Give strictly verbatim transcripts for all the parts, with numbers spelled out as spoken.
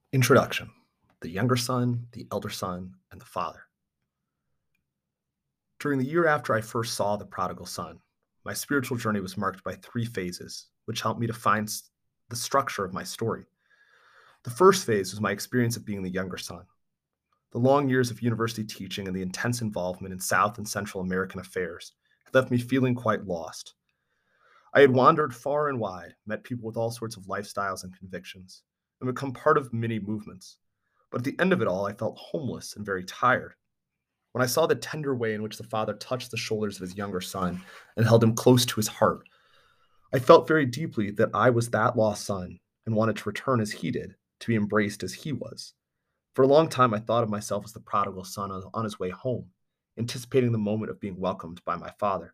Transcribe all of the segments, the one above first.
Introduction: The younger son, the elder son, and the father. During the year after I first saw the prodigal son, my spiritual journey was marked by three phases, which helped me define s- the structure of my story. The first phase was my experience of being the younger son. The long years of university teaching and the intense involvement in South and Central American affairs had left me feeling quite lost. I had wandered far and wide, met people with all sorts of lifestyles and convictions, and become part of many movements. But at the end of it all, I felt homeless and very tired. When I saw the tender way in which the father touched the shoulders of his younger son and held him close to his heart, I felt very deeply that I was that lost son and wanted to return as he did, to be embraced as he was. For a long time, I thought of myself as the prodigal son on, on his way home, anticipating the moment of being welcomed by my father.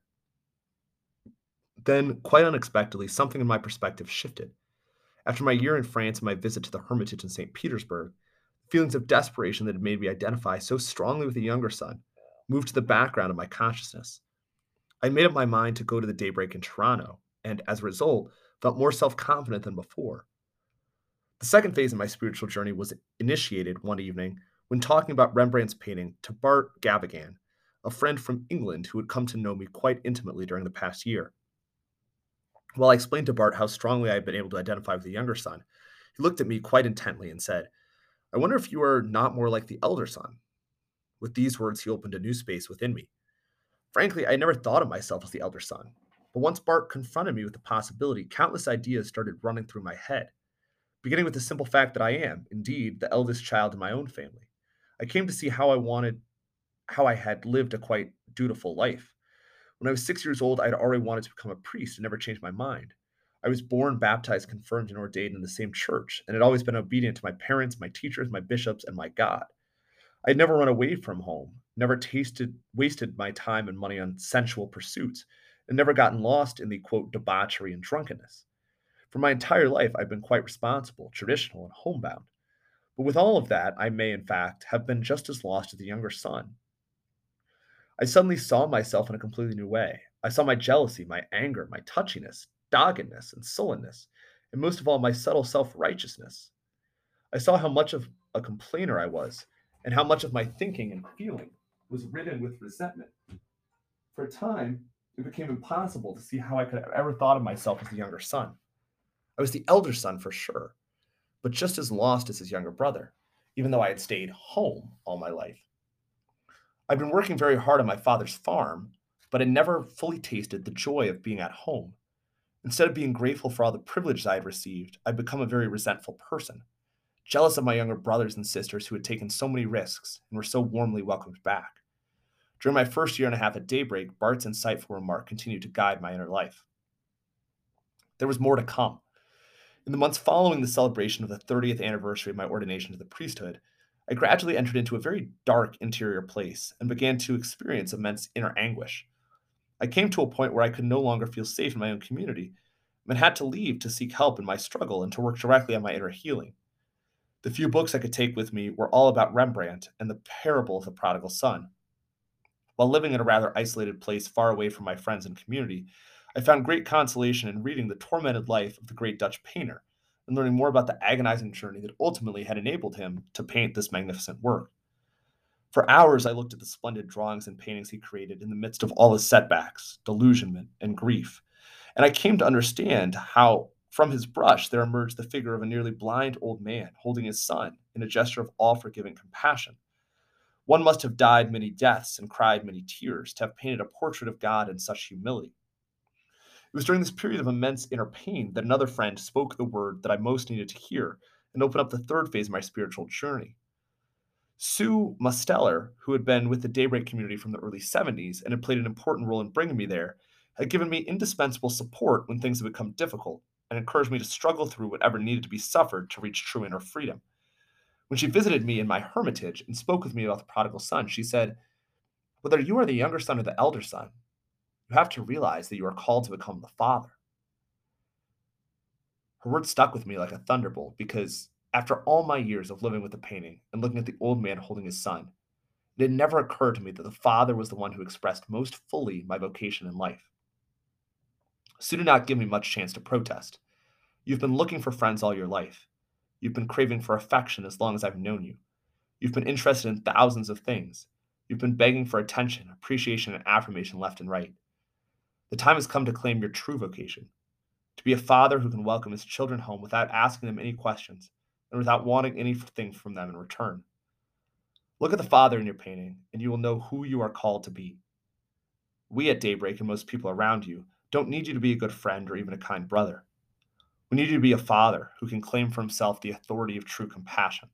Then, quite unexpectedly, something in my perspective shifted. After my year in France and my visit to the Hermitage in Saint Petersburg, feelings of desperation that had made me identify so strongly with the younger son moved to the background of my consciousness. I made up my mind to go to the Daybreak in Toronto, and as a result, felt more self confident than before. The second phase of my spiritual journey was initiated one evening when talking about Rembrandt's painting to Bart Gavigan, a friend from England who had come to know me quite intimately during the past year. While I explained to Bart how strongly I had been able to identify with the younger son, he looked at me quite intently and said, "I wonder if you are not more like the elder son." With these words, he opened a new space within me. Frankly, I never thought of myself as the elder son. But once Bart confronted me with the possibility, countless ideas started running through my head, beginning with the simple fact that I am, indeed, the eldest child in my own family. I came to see how I wanted, how I had lived a quite dutiful life. When I was six years old, I had already wanted to become a priest and never changed my mind. I was born, baptized, confirmed, and ordained in the same church, and had always been obedient to my parents, my teachers, my bishops, and my God. I'd never run away from home, never tasted wasted my time and money on sensual pursuits, and never gotten lost in the quote debauchery and drunkenness. For my entire life, I've been quite responsible, traditional, and homebound. But with all of that, I may, in fact, have been just as lost as the younger son. I suddenly saw myself in a completely new way. I saw my jealousy, my anger, my touchiness, doggedness, and sullenness, and most of all, my subtle self righteousness. I saw how much of a complainer I was, and how much of my thinking and feeling was ridden with resentment. For a time, it became impossible to see how I could have ever thought of myself as the younger son. I was the elder son for sure, but just as lost as his younger brother, even though I had stayed home all my life. I'd been working very hard on my father's farm, but had never fully tasted the joy of being at home. Instead of being grateful for all the privileges I had received, I'd become a very resentful person, jealous of my younger brothers and sisters who had taken so many risks and were so warmly welcomed back. During my first year and a half at Daybreak, Bart's insightful remark continued to guide my inner life. There was more to come. In the months following the celebration of the thirtieth anniversary of my ordination to the priesthood, I gradually entered into a very dark interior place and began to experience immense inner anguish. I came to a point where I could no longer feel safe in my own community and had to leave to seek help in my struggle and to work directly on my inner healing. The few books I could take with me were all about Rembrandt and the parable of the prodigal son. While living in a rather isolated place far away from my friends and community, I found great consolation in reading the tormented life of the great Dutch painter and learning more about the agonizing journey that ultimately had enabled him to paint this magnificent work. For hours, I looked at the splendid drawings and paintings he created in the midst of all his setbacks, delusionment, and grief, and I came to understand how, from his brush, there emerged the figure of a nearly blind old man holding his son in a gesture of all forgiving compassion. One must have died many deaths and cried many tears to have painted a portrait of God in such humility. It was during this period of immense inner pain that another friend spoke the word that I most needed to hear and opened up the third phase of my spiritual journey. Sue Musteller, who had been with the Daybreak community from the early seventies and had played an important role in bringing me there, had given me indispensable support when things had become difficult and encouraged me to struggle through whatever needed to be suffered to reach true inner freedom. When she visited me in my hermitage and spoke with me about the prodigal son, she said, "Whether you are the younger son or the elder son, you have to realize that you are called to become the father." Her words stuck with me like a thunderbolt because after all my years of living with the painting and looking at the old man holding his son, it had never occurred to me that the father was the one who expressed most fully my vocation in life. Sue did not give me much chance to protest. "You've been looking for friends all your life. You've been craving for affection as long as I've known you. You've been interested in thousands of things. You've been begging for attention, appreciation, and affirmation left and right. The time has come to claim your true vocation, to be a father who can welcome his children home without asking them any questions and without wanting anything from them in return. Look at the father in your painting, and you will know who you are called to be. We at Daybreak and most people around you don't need you to be a good friend or even a kind brother. We need you to be a father who can claim for himself the authority of true compassion.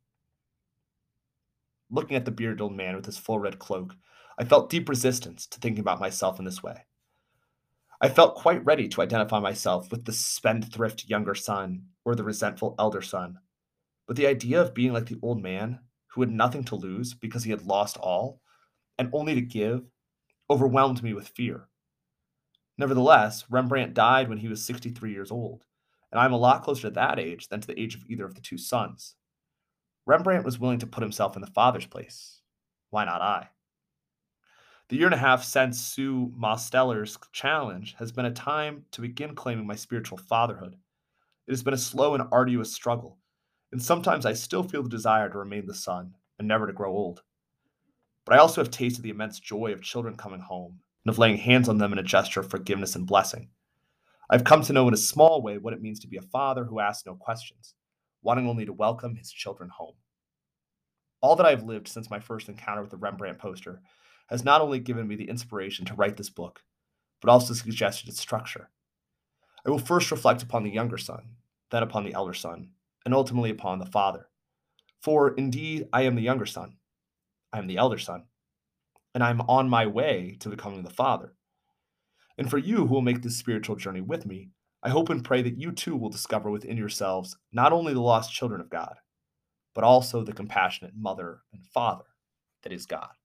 Looking at the bearded old man with his full red cloak, I felt deep resistance to thinking about myself in this way. I felt quite ready to identify myself with the spendthrift younger son or the resentful elder son. But the idea of being like the old man, who had nothing to lose because he had lost all, and only to give, overwhelmed me with fear. Nevertheless, Rembrandt died when he was sixty-three years old, and I'm a lot closer to that age than to the age of either of the two sons. Rembrandt was willing to put himself in the father's place. Why not I? The year and a half since Sue Mosteller's challenge has been a time to begin claiming my spiritual fatherhood. It has been a slow and arduous struggle, and sometimes I still feel the desire to remain the son and never to grow old. But I also have tasted the immense joy of children coming home and of laying hands on them in a gesture of forgiveness and blessing. I've come to know in a small way what it means to be a father who asks no questions, wanting only to welcome his children home. All that I have lived since my first encounter with the Rembrandt poster has not only given me the inspiration to write this book, but also suggested its structure. I will first reflect upon the younger son, then upon the elder son, and ultimately upon the father. For indeed, I am the younger son, I am the elder son, and I am on my way to becoming the father. And for you who will make this spiritual journey with me, I hope and pray that you too will discover within yourselves not only the lost children of God, but also the compassionate mother and father that is God.